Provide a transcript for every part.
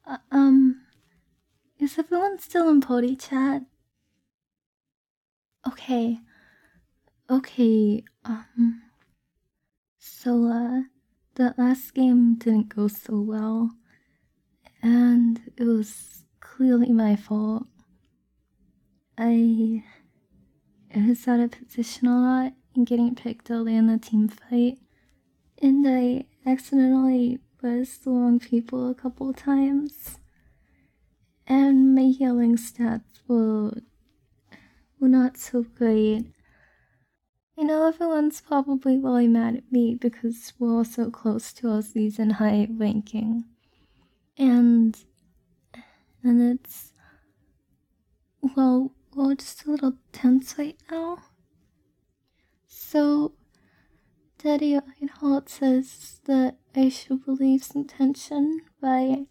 Uh, um, is everyone still in Pody Chat? Okay. Okay, that last game didn't go so well, and it was clearly my fault. I was out of position a lot and getting picked early in the team fight, and I accidentally buzzed the wrong people a couple times, and my healing stats were not so great. I know everyone's probably really mad at me because we're all so close to our season high ranking. And it's, well, we're just a little tense right now. So, Daddy Reinhardt says that I should relieve some tension by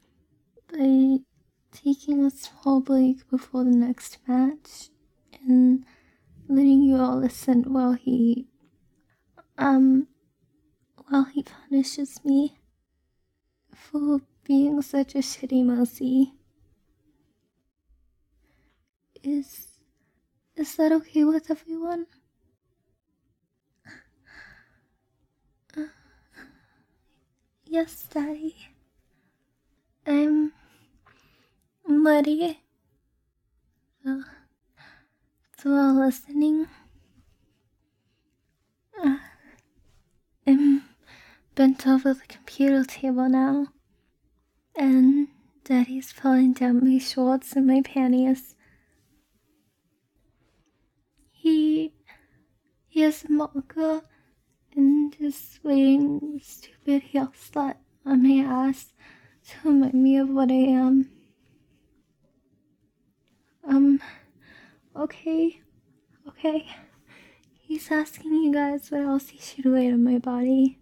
taking a small break before the next match and letting you all listen while he punishes me for being such a shitty Mercy. Is that okay with everyone? Yes, Daddy. I'm ready. So while listening, I'm bent over the computer table now, and Daddy's pulling down my shorts and my panties. He has a marker and is weighing the stupid heel slut on my ass to remind me of what I am. Okay. He's asking you guys what else he should weigh on my body.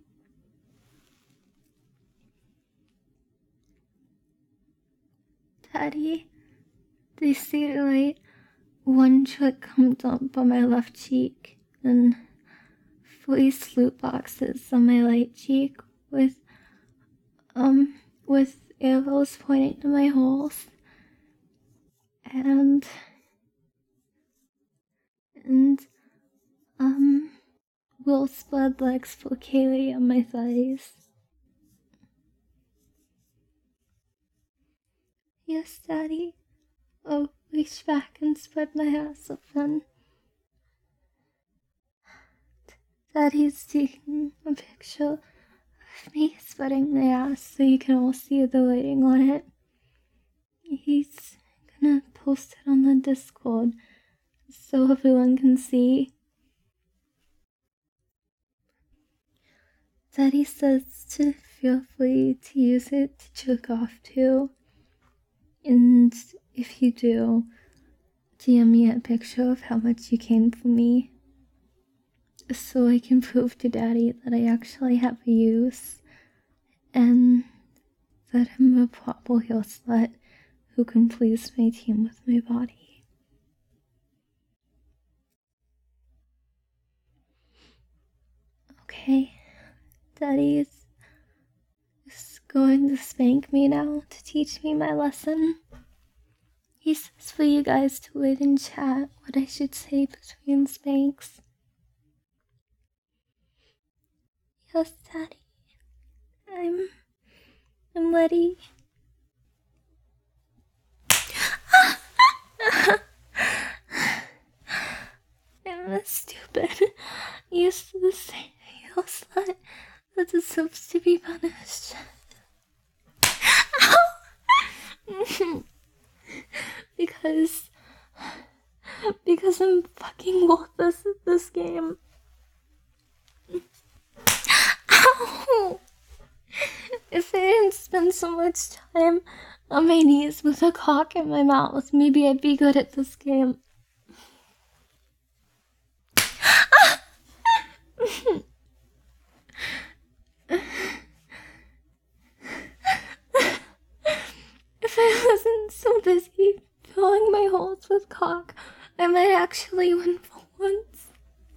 Daddy, they say to write one trick comes up on my left cheek and 3 sloot boxes on my right cheek with arrows pointing to my holes. And will spread legs for Kaylee on my thighs. Yes, Daddy. I'll reach back and spread my ass open. Daddy's taking a picture of me spreading my ass so you can all see the writing on it. He's gonna post it on the Discord so everyone can see. Daddy says to feel free to use it to jerk off too. And if you do, DM me a picture of how much you came for me, so I can prove to Daddy that I actually have a use, and that I'm a proper heel slut who can please my team with my body. Okay, Daddy is going to spank me now to teach me my lesson. He says for you guys to wait and chat what I should say between spanks. Yes, Daddy. I'm ready. I'm stupid. Used to the same heel slut that deserves to be punished. because I'm fucking worthless at this game. Ow! If I didn't spend so much time on my knees with a cock in my mouth, maybe I'd be good at this game. If I wasn't so busy filling my holes with cock, I might actually win for once.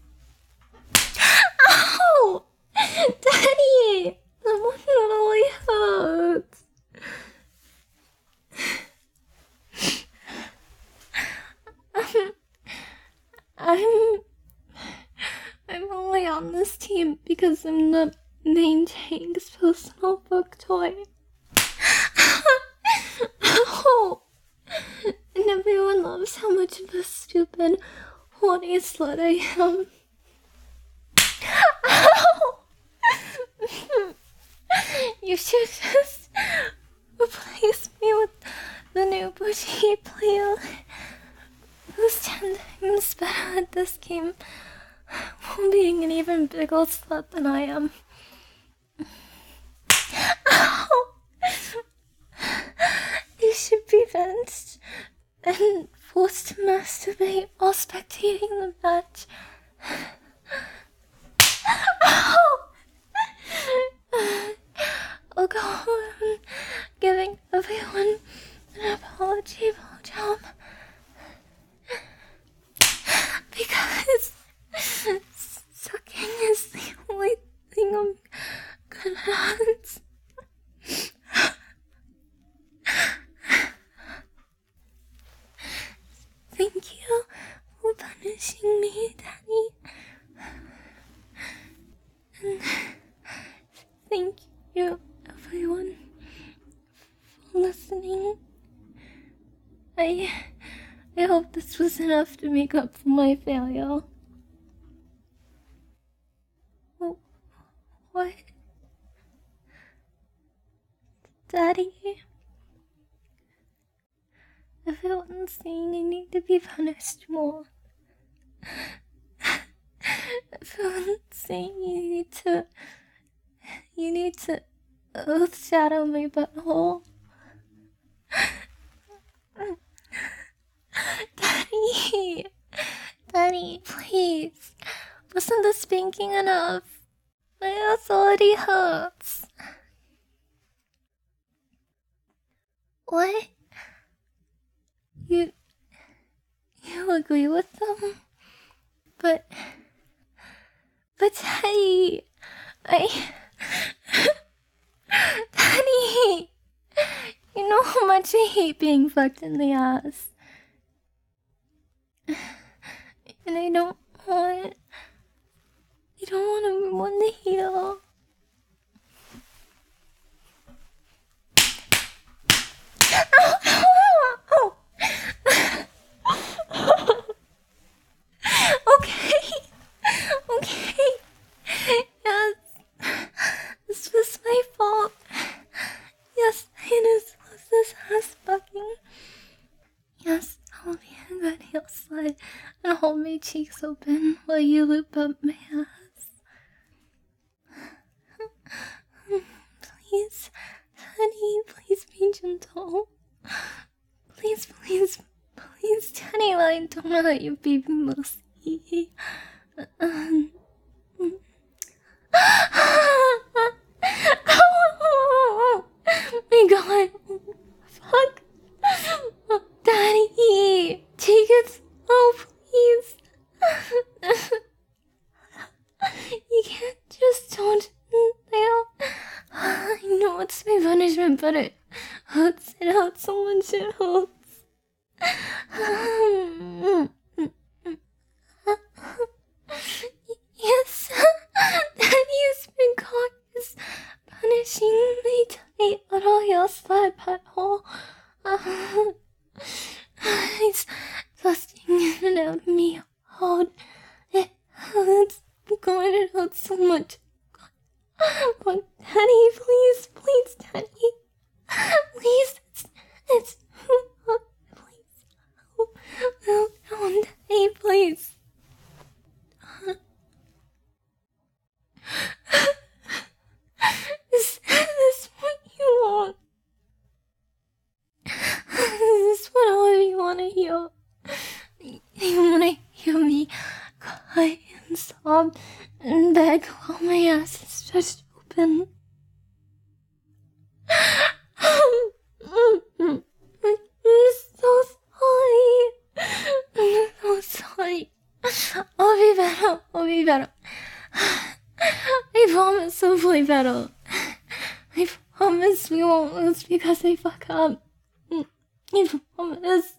Ow! Daddy! That one really hurts. because I'm the main tank's personal book toy. Oh, and everyone loves how much of a stupid, horny slut I am. Ow! You should just replace me with the new boutique player who's 10 times better at this game, while being an even bigger slut than I am. Ow! You should be benched and forced to masturbate while spectating the match. I'll go home giving everyone an apology blowjob. Because sucking is the only thing I'm good at. Thank you for punishing me, Daddy. And thank you, everyone, for listening. I hope this was enough to make up for my failure. Oh, what? Daddy? Everyone's saying I need to be punished more. Everyone's saying you need to earth shadow my butthole. Daddy, please. Wasn't the spanking enough? My ass already hurts. What? You agree with them? But Daddy, Daddy, you know how much I hate being fucked in the ass. And I don't want everyone to hear. Okay. Yes, this was my fault. Yes, it was this ass fucking. Yes, I'll be a good heel slut and hold my cheeks open while you loop up my ass. Please, Daddy, please be gentle. Please, Daddy, I don't know how you baby mercy. Oh my god. Fuck. Daddy, take it. Oh, please. You can't just don't. I know it's my punishment, but it hurts. It hurts so much. It hurts. Yes, Daddy's been caught is punishing me tight little heel slut butthole. He's thrusting it out of me hard. It hurts. God, it hurts so much. But Daddy, please, Daddy. Please, it's please. Oh, Daddy, please. Is this what you want? Is this what all of you want to hear? You want to hear me cry and sob and beg while my ass is stretched open? I'm so sorry. I'm so sorry. I'll be better. I promise I'll be better. I promise we won't lose because I fuck up. I promise.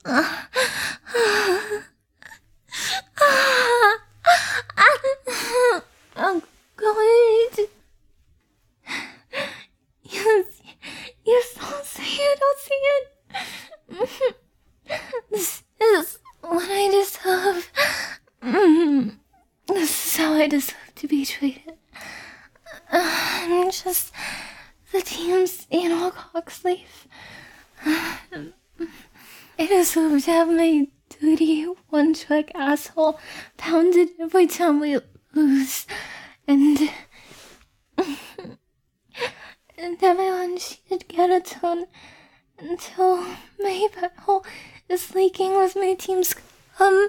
I'm going to... Yes, yes, I'll see it. This is what I deserve. This is how I deserve to be treated. I'm just the team's anal cocksleeve. I deserve to have my duty one-trick asshole pounded every time we lose, and everyone should get a ton until my butthole is leaking with my team's fuck.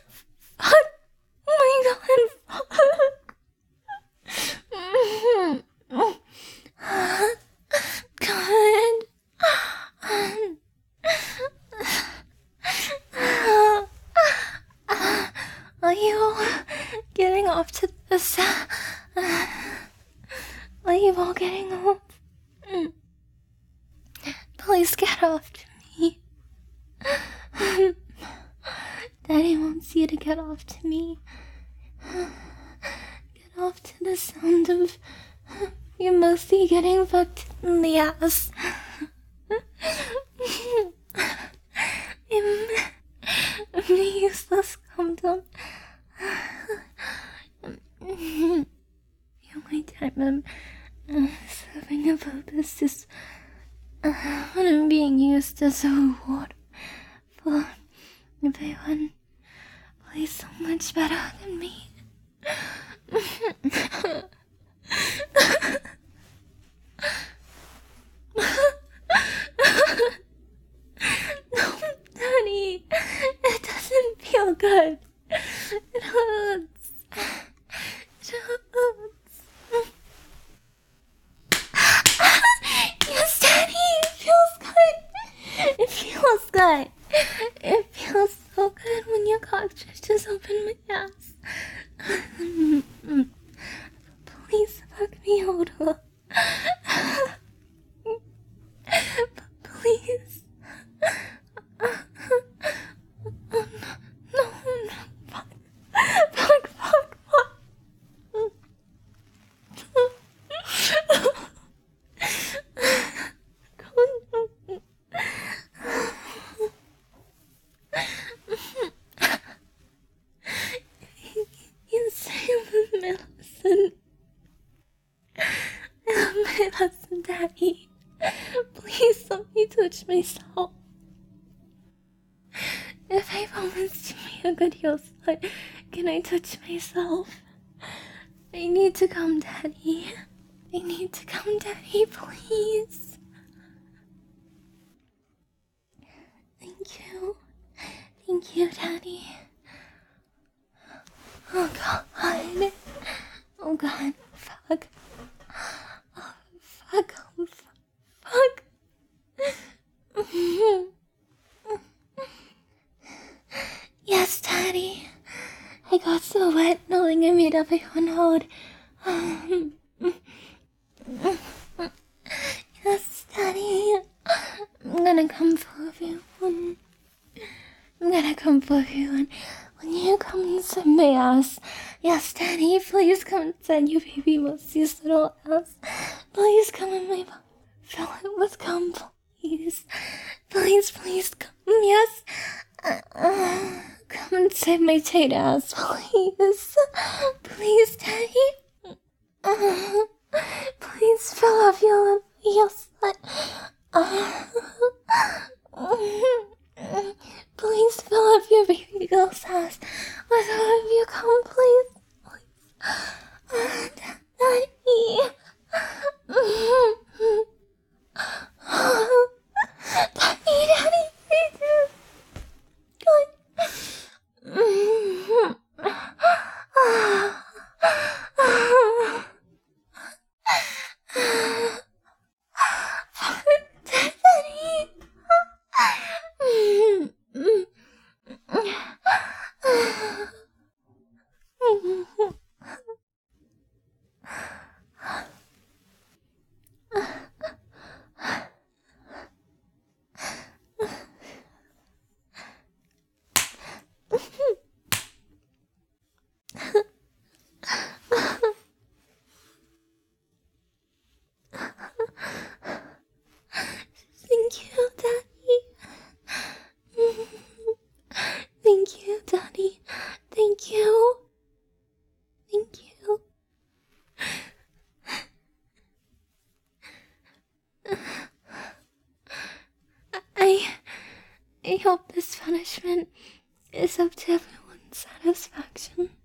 Oh my god, fuck. God. Are you getting off to this? Are you all getting off? Please get off to me. Daddy wants you to get off to me. Get off to the sound of your mostly getting fucked in the ass. I'm a useless condom. The only time I'm serving a purpose is when I'm being used as a reward for everyone plays so much better than me. No, Daddy, it doesn't feel good. It hurts. It hurts. Yes, Daddy, it feels good. It feels good. It feels so good when your cock stretches open my ass. Please fuck me harder. Please. No, fuck. You say my lesson. My lesson, Daddy. Please let me touch myself. If I promise to be a good heel slut, can I touch myself? I need to come, Daddy. I need to come, Daddy, please. Thank you. Thank you, Daddy. Oh God. Oh God. Fuck. Oh, fuck. Oh, fuck. Yes, Daddy. I got so wet knowing I made everyone hold. Yes, Daddy. I'm gonna come for you. I'm gonna come for you when you come inside my ass. Yes, Daddy, please come inside you baby Mosey's little ass. Please come in my mouth. Fill it with cum, please. Please come. Yes. Come inside my tight ass, please. Please, Daddy. Please fill up your slut. Please fill up your baby girl's ass with all of your cum, please. Daddy. Daddy, Daddy. I hope this punishment is up to everyone's satisfaction.